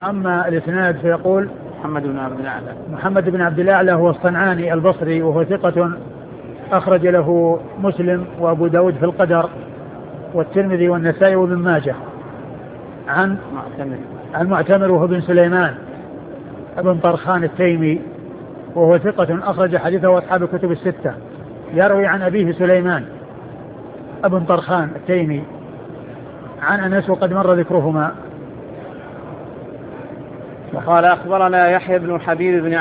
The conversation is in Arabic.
أما الإسناد فيقول محمد بن عبد الأعلى هو الصنعاني البصري وهو ثقة أخرج له مسلم وأبو داود في القدر والترمذي والنسائي وابن ماجه. عن معتمر وهو بن سليمان ابن طرخان التيمي وهو ثقة أخرج حديثه أصحاب الكتب الستة. يروي عن أبيه سليمان ابن طرخان التيمي عن أنس وقد مر ذكرهما. وقال أخبرنا يحيى بن حبيب بن